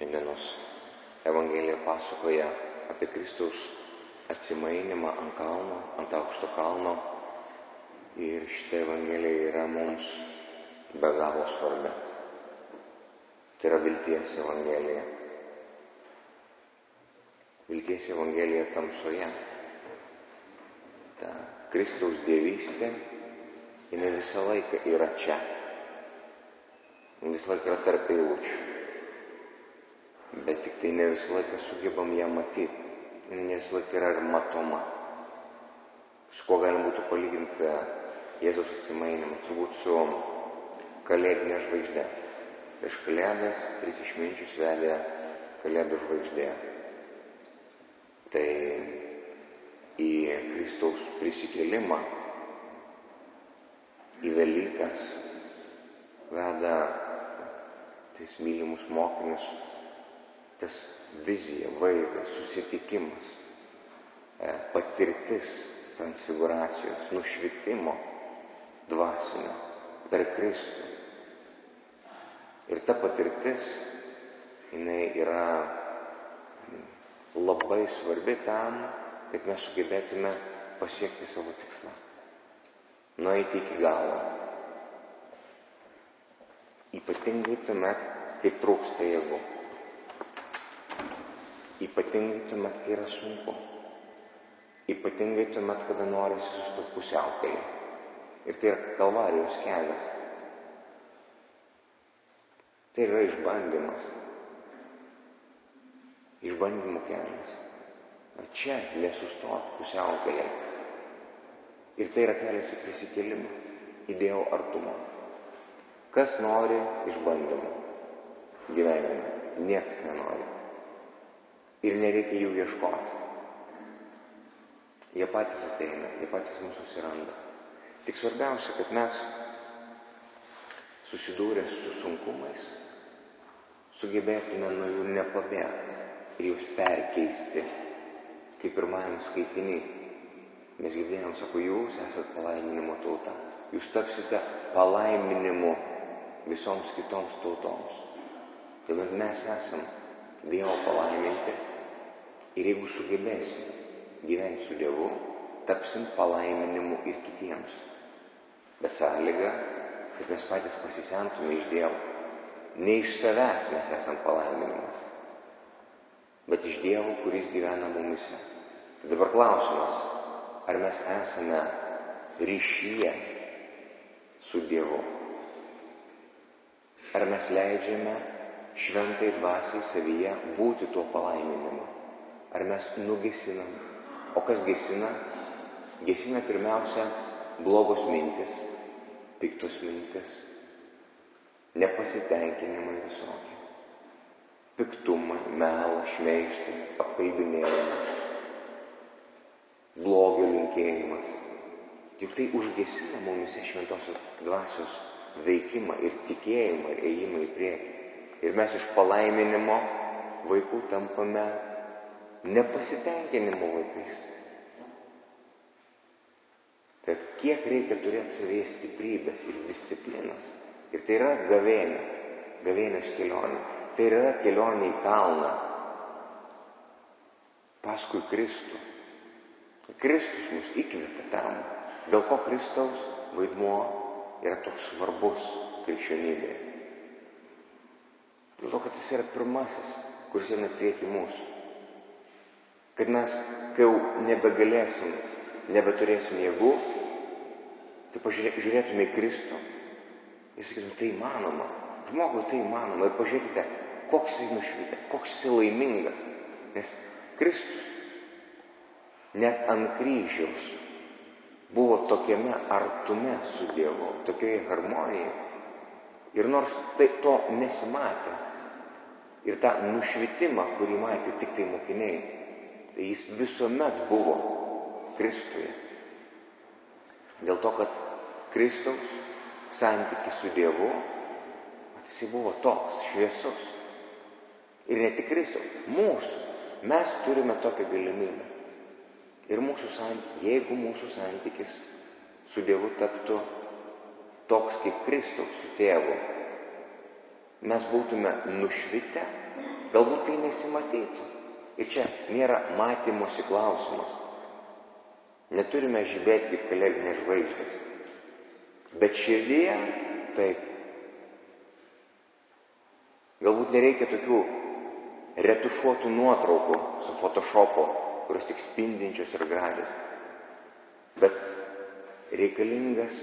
Šiandienos Evangelija pasakoja apie Kristaus atsimainimą ant kalno, ant aukšto kalno. Ir šitą Evangeliją yra mums be galo svarbi. Tai yra vilties Evangelija. Vilties Evangelija tamsoje. Ta Kristaus dievystė, jinai visą laiką yra čia. Visą laiką yra tarp eilučių. Bet tik tai ne visą laiką sugebam ją matyti. Ne visą laiką yra ir matoma. Su kuo galim būtų palyginti Jėzaus atsimainimą? Turbūt su kalėdinė žvaigždė. Prieš kalėdas 3 išminčius vedė kalėdų žvaigždė. Tai į Kristaus prisikėlimą, į Velykas veda tais mylimus mokinius tas vizija, vaizdas, susitikimas, patirtis transfiguracijos, nušvitimo dvasinio per Kristų. Ir ta patirtis, jinai yra labai svarbi tam, kad mes sugebėtume pasiekti savo tikslą. Nueiti iki galo. Ypatingai tuomet, kai trūksta jėgų. Ypatingai tuomet, kai yra sunku. Ypatingai tuomet, kada norisi sustoti pusiaukelį. Ir tai yra kalvarijos kelias. Tai yra išbandymas. Išbandymų kelias. Ar čia nesustoti pusiaukelį. Ir tai yra kelias į prisikėlimą, į Dievo artumą. Kas nori išbandymų gyvenime? Niekas nenori. Ir nereikia jų ieškoti. Jie patys ateina, jie patys mūsų susiranda. Tik svarbiausia, kad mes susidūrę su sunkumais sugebėtume nuo jų nepabėgti ir juos perkeisti. Kaip pirmajam skaitiny mes girdėjom, sako, jūs esat palaiminimo tauta. Jūs tapsite palaiminimu visoms kitoms tautoms. Tuomet mes esam Dievo palaiminti ir jeigu sugebėsim gyventi su Dievu, tapsim palaiminimu ir kitiems. Bet sąlyga, kad mes patys pasisemtume iš Dievo. Ne iš savęs mes esam palaiminimas, bet iš Dievo, kuris gyvena mumise. Tai dabar klausimas, ar mes esame ryšyje su Dievu? Ar mes leidžiame šventai dvasiai savyje būti tuo palaiminimu? Ar mes nugesinam? O kas gesina? Gesina pirmiausia blogos mintis, piktos mintis, nepasitenkinimai visokie, piktumai, melas, šmeižtas, apkalbinėjimas, blogio linkėjimas. Juk tai užgesina mumise šventosios dvasios veikimą ir tikėjimą ir ėjimą į priekį. Ir mes iš palaiminimo vaikų tampame nepasitenkinimo vaikais. Tad kiek reikia turėti savyje stiprybės ir disciplinos. Ir tai yra gavėnios kelionė. Tai yra kelionė į kalną paskui Kristų. Kristus mus įkvėpė tam. Dėl ko Kristaus vaidmuo yra toks svarbus krikščionybėje. Dėl to, kad jis yra pirmasis, kuris eina prieki mūsų. Kad mes, kai jau nebegalėsim, nebeturėsim jėgų, tai pažiūrėtume į Kristų ir sakytume, tai įmanoma. Žmogui tai įmanoma. Ir pažiūrėkite, koks jis nušvitė, koks jis laimingas. Nes Kristus net ant kryžiaus buvo tokiame artume su Dievu, tokioje harmonijoje. Ir nors tai to nesimatė, ir tą nušvitimą, kurį matė tik tai mokiniai, tai jis visuomet buvo Kristuje. Dėl to, kad Kristaus santykis su Dievu, jis buvo toks šviesus. Ir ne tik Kristaus, mūsų. Mes turime tokią galimybę. Ir jeigu mūsų santykis su Dievu taptų toks kaip Kristaus su Tėvu, mes būtume nušvitę galbūt tai nesimatytų. Ir čia nėra matymosi klausimas. Neturime žibėti kaip kalėdinės žvaigždės. Bet širdyje taip. Galbūt nereikia tokių retušuotų nuotraukų su Photoshopo, kurios tik spindinčios ir gražios. Bet reikalingas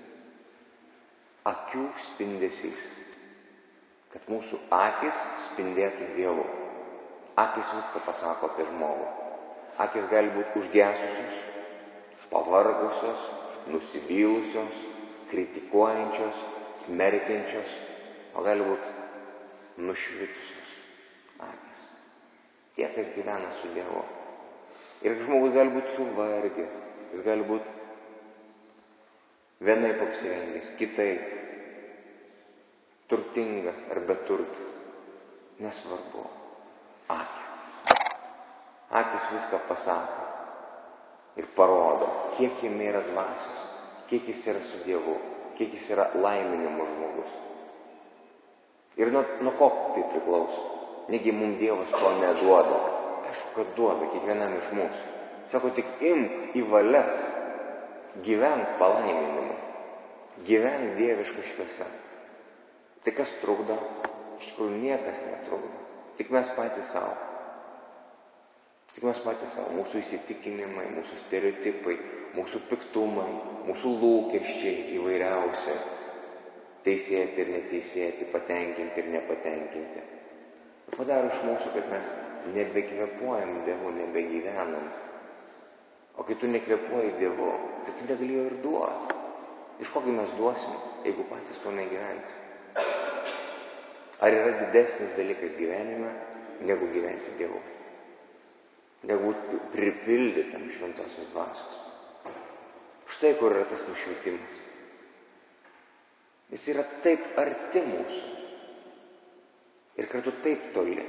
akių spindesys, kad mūsų akis spindėtų Dievu. Akis viską pasako apie žmogų. Akis gali būti užgesusios, pavargusios, nusivylusios, kritikuojančios, smerkiančios, o gali būti nušvitusios akis. Tie, kas gyvena su Dievu. Ir žmogus gali būti suvargęs, jis gali būti vienaip apsirengęs, kitaip, turtingas ar beturtis. Nesvarbu. Akis. Akis viską pasako ir parodo, kiek jame yra dvasios, kiek jis yra su Dievu, kiek jis yra laiminimo žmogus. Ir nuo ko tai priklauso? Negi mums Dievas to neduoda. Aišku, kad duoda kiekvienam iš mūsų. Sako, tik imk į valias, gyvenk palaiminimu, gyvenk dieviška šviesa. Tai kas trukdo? Iš tikrųjų niekas netrukdo. Tik mes patys savo. Tik mes patys savo. Mūsų įsitikinimai, mūsų stereotipai, mūsų piktumai, mūsų lūkesčiai įvairiausi. Teisėti ir neteisėti, patenkinti ir nepatenkinti. Padaro iš mūsų, kad mes nebekvėpuojam Dievu, nebegyvenam. O kai tu nekvėpuoji Dievu, tai tu negali jo ir duoti. Iš kogi mes duosim, jeigu patys to negyvensim? Ar yra didesnis dalykas gyvenime, negu gyventi Dievu? Negu pripildytam šventosios dvasios. Štai kur yra tas nušvitimas. Jis yra taip arti mūsų. Ir kartu taip toli.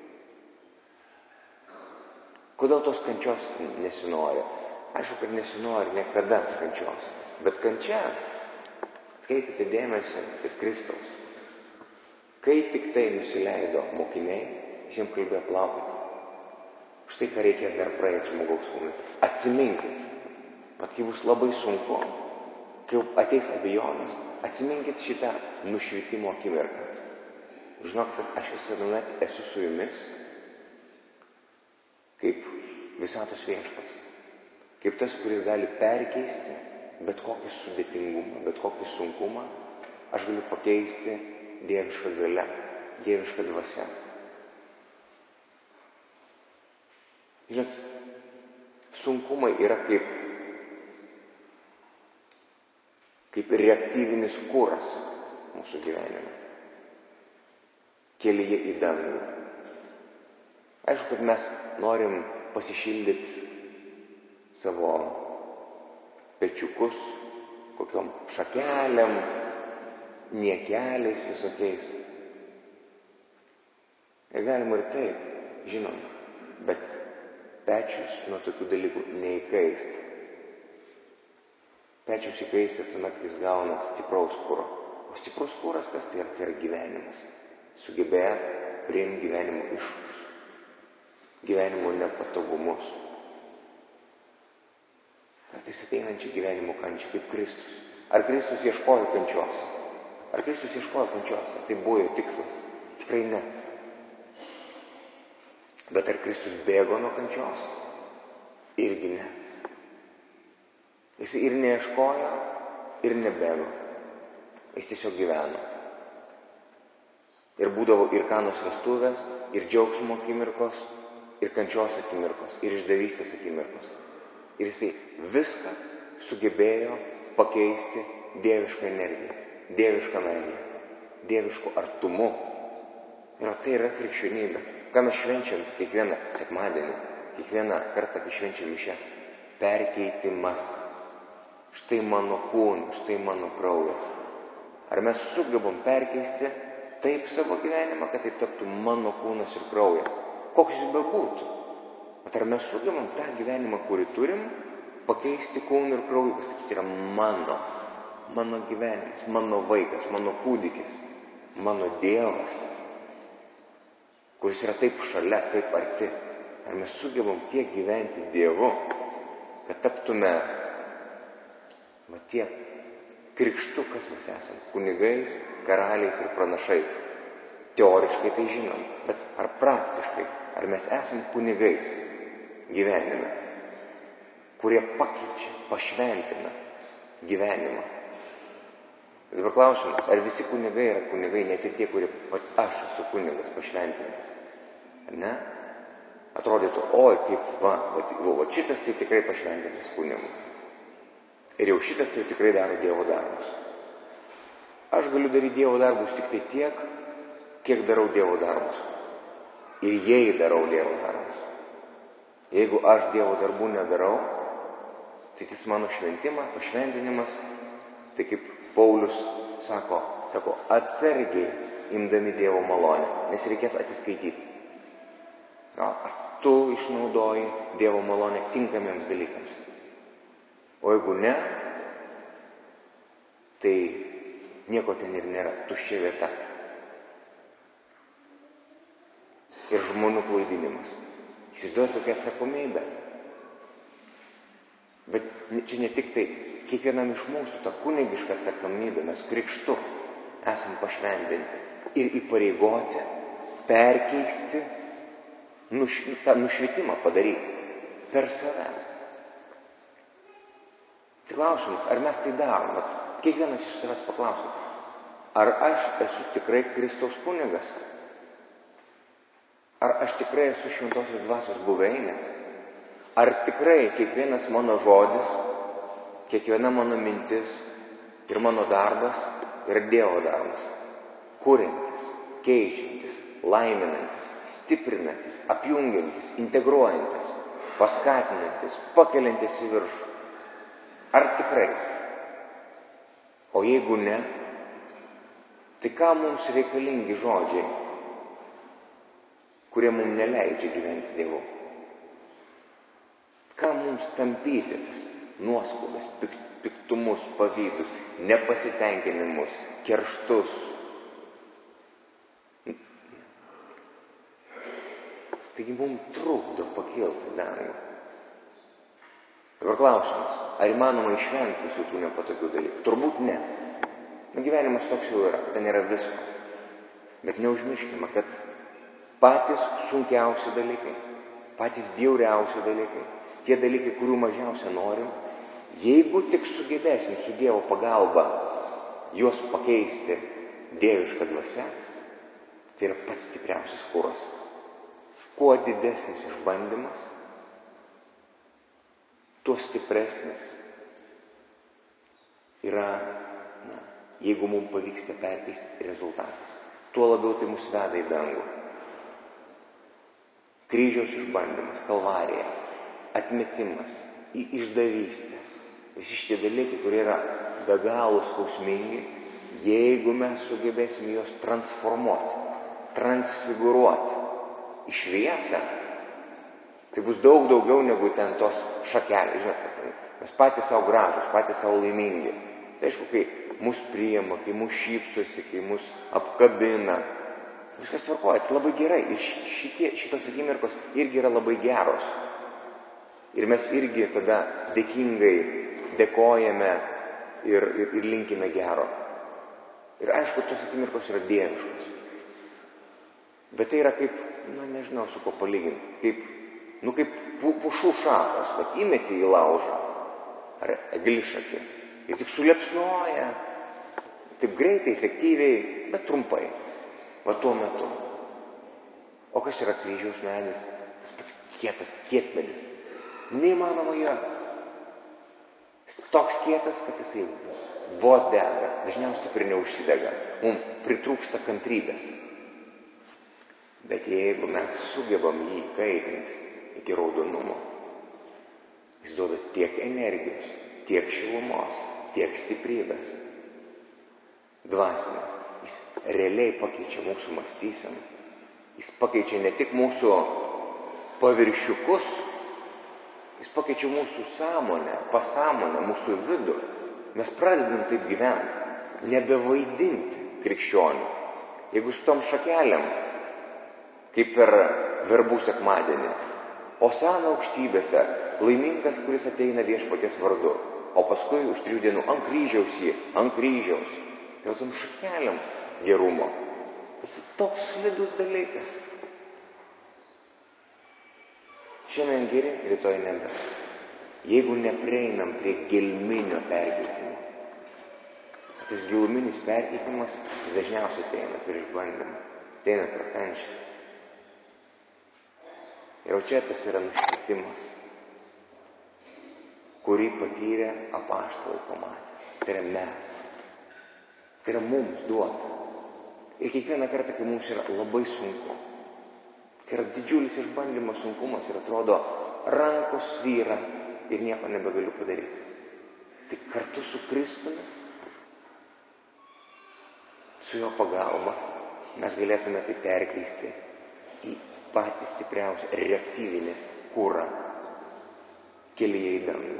Kodėl tos kančios nesinori? Aišku, kad nesinori niekada kančios. Bet kančia, atkreipkite dėmesį, kaip Kristaus. Kai tik tai nusileido mokiniai, jiems kalbėjo plaukit. Štai ką reikės dar praeiti žmogaus sūnui. Atsiminkit. Mat, kai bus labai sunku, kai ateis abejonės, atsiminkit šitą nušvitimo akimirką. Žinok, kad aš visada esu su jumis, kaip visatos viešpats. Kaip tas, kuris gali perkeisti bet kokį sudėtingumą, bet kokį sunkumą, aš galiu pakeisti dievišką galia, dievišką dvasia. Žinot, sunkumai yra kaip reaktyvinis kuras mūsų gyvenime. Kelyje į dangų. Aišku, kad mes norim pasišildyti savo pečiukus kokiom šakelėm, niekeliais visokiais. Ir galima ir taip, žinoma, bet pečius nuo tokių dalykų neįkaista. Pečius įkaista tuomet, kai jis gauna stipraus kuro. O stiprus kuras kas tai yra? Tai yra gyvenimas. Sugebėti priimti gyvenimo iššūkius, gyvenimo nepatogumus. Kartais ateinančią gyvenimo kančią kaip Kristus. Ar Kristus ieškojo kančios? Ar Kristus ieškojo kančios? Ar tai buvo jo tikslas? Tikrai ne. Bet ar Kristus bėgo nuo kančios? Irgi ne. Jis ir neieškojo, ir nebėgo. Jis tiesiog gyveno. Ir būdavo ir Kanos vestuvės, ir džiaugsmo akimirkos, ir kančios akimirkos, ir išdavystės akimirkos. Ir jisai viską sugebėjo pakeisti dievišką energiją, dievišką meilę, dievišku artumu. Ir tai yra krikščionybė. Ką mes švenčiam kiekvieną sekmadienį, kiekvieną kartą, kai švenčiam mišias? Perkeitimas. Štai mano kūnas, štai mano kraujas. Ar mes sugebam perkeisti taip savo gyvenimą, kad taip taptų mano kūnas ir kraujas? Koks jis bebūtų? Bet ar mes sugebam tą gyvenimą, kurį turim, pakeisti kūną ir kraują? Kad tai yra mano gyvenimas, mano vaikas, mano kūdikis, mano Dievas. kuris yra taip šalia, taip arti. Ar mes sugebam tiek gyventi Dievu, kad taptume tiek krikštu, kas mes esame, kunigais, karaliais ir pranašais. Teoriškai tai žinom, bet ar praktiškai, ar mes esame kunigais gyvenime, kurie pakeičia, pašventina gyvenimą. Dabar klausimas, ar visi kunigai yra kunigai, net ir tie, kurie, aš esu kunigas pašventintas, ar ne? Atrodytų, oi, kaip va šitas tai tikrai pašventintas kunigu. Ir jau šitas tai tikrai daro Dievo darbus. Aš galiu daryti Dievo darbus tik tai tiek, kiek darau Dievo darbus. Ir jei darau Dievo darbus. Jeigu aš Dievo darbų nedarau, tai tas mano šventimas, pašventinimas, tai kaip Paulius sako, atsargiai imdami Dievo malonę, nes reikės atsiskaityti. Ar tu išnaudoji Dievo malonę tinkamiems dalykams? O jeigu ne, tai nieko ten ir nėra, tuščia vieta. Ir žmonių klaidinimas. Įsivaizduoju tokia atsakomybė. Bet čia ne tik tai, kiekvienam iš mūsų tą kunigišką atsakomybę mes krikštu esam pašventinti ir įpareigoti, perkeisti, tą nušvitimą padaryti per save. Tai klausimas, ar mes tai darom? Kiekvienas iš savęs paklausim, ar aš esu tikrai Kristaus kunigas? Ar aš tikrai esu šventosios dvasios buveinė? Ar tikrai kiekvienas mano žodis, kiekviena mano mintis ir mano darbas yra Dievo darbas? Kuriantis, keičiantis, laiminantis, stiprinantis, apjungiantis, integruojantis, paskatinantis, pakeliantis į viršų. Ar tikrai? O jeigu ne, tai ką mums reikalingi žodžiai, kurie mums neleidžia gyventi Dievu? Ką mums tampyti tas nuoskaudas, piktumus, pavydus, nepasitenkinimus, kerštus? Taigi mums trukdo pakilti dangų. Dabar klausimas, ar įmanoma išvengti visų tų nepatogių dalykų? Turbūt ne. Gyvenimas toks jau yra, kad ten yra visko. Bet neužmirškime, kad patys sunkiausi dalykai, patys bjauriausi dalykai, tie dalykai, kurių mažiausia norim, jeigu tik sugebėsim su Dievo pagalba juos pakeisti dievišką dvasią, tai yra pats stipriausias kuras. Kuo didesnis išbandymas, tuo stipresnis yra, jeigu mums pavyksta perkeisti rezultatas, tuo labiau tai mus veda į dangų. Kryžiaus išbandymas, kalvarija, atmetimas, išdavystė, visi šitie dalykai, kurie yra be galo skausmingi, jeigu mes sugebėsim juos transformuoti, transfigūruoti į šviesą, tai bus daug daugiau negu ten tos šakelės. Žinote, mes patys savo gražus, patys savo laimingi. Tai aišku, kai mus priima, kai mus šypsosi, kai mus apkabina, viskas tvarkoja, tai labai gerai. Ir šitos akimirkos irgi yra labai geros. Ir mes irgi tada dėkingai dėkojame ir linkime gero. Ir aišku, tos akimirkos yra dieviškos. Bet tai yra kaip, nežinau su ko palyginti, kaip pušų šakos, įmeti į laužą, ar eglišakį, ir tik suliepsnoja, taip greitai, efektyviai, bet trumpai, tuo metu. O kas yra kryžiaus medis? Tas pats kietmedis. Neįmanoma jo. Toks kietas, kad jisai vos dega, dažniausiai taip ir neužsidega. Mums pritrūksta kantrybės. Bet jeigu mes sugebam jį kaitinti iki raudonumo, jis duoda tiek energijos, tiek šilumos, tiek stiprybės. Dvasinės. Jis realiai pakeičia mūsų mąstyseną. Jis pakeičia ne tik mūsų paviršiukus, jis pakeičia mūsų sąmonę, pasąmonę, mūsų vidų. Mes pradedam taip gyventi, nebevaidinti krikščionių. Jeigu su tom šakelėm, kaip per verbų sekmadienį. Osana aukštybėse, laimingas, kuris ateina viešpaties vardu. O paskui už 3 dienų ant kryžiaus jį, ant kryžiaus. Tai tom šakelėm gerumo. Tas toks slidus dalykas. Šiandien geri, rytoj nebe. Jeigu neprieinam prie gelminio perkeitimo. Tas giluminis perkeitimas dažniausiai ateina per išbandymą, ateina per kančią. Ir čia tas yra nušvitimas, kurį patyrė apaštalai pamatė. Tai yra mes. Tai yra mums duota. Ir kiekvieną kartą, kai mums yra labai sunku, kai yra didžiulis išbandymas, sunkumas ir atrodo rankos svyra ir nieko nebegaliu padaryti. Tai kartu su Kristumi, su jo pagalba, mes galėtume tai perkeisti į patį stipriausią reaktyvinį kurą kelyje į dangų.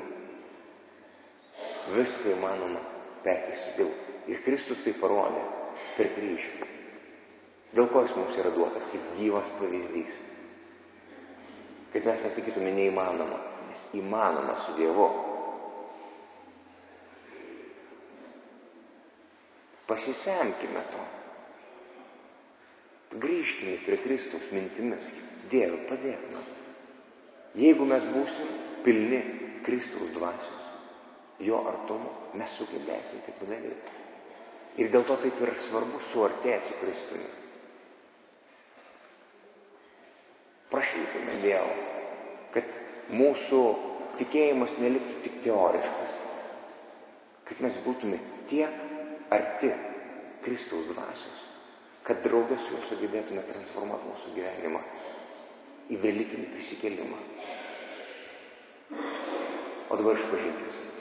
Viską įmanoma perkeisti. Ir Kristus tai parodė per kryžių. Dėl ko jis mums yra duotas kaip gyvas pavyzdys. Kad mes nesakytume neįmanoma, nes įmanoma su Dievu. Pasisemkime to. Grįžkime prie Kristaus mintimis. Dieve, padėk man. Jeigu mes būsim pilni Kristaus dvasios, jo artumo, mes sugebėsim tai padaryti. Ir dėl to taip yra svarbu suartėti su Kristumi. Prašykime Dievo, kad mūsų tikėjimas neliktų tik teoriškas. Kad mes būtume tiek arti Kristaus dvasios, kad drauge su juo sugebėtume transformuoti mūsų gyvenimą į velykinį prisikėlimą. O dabar išpažinkime.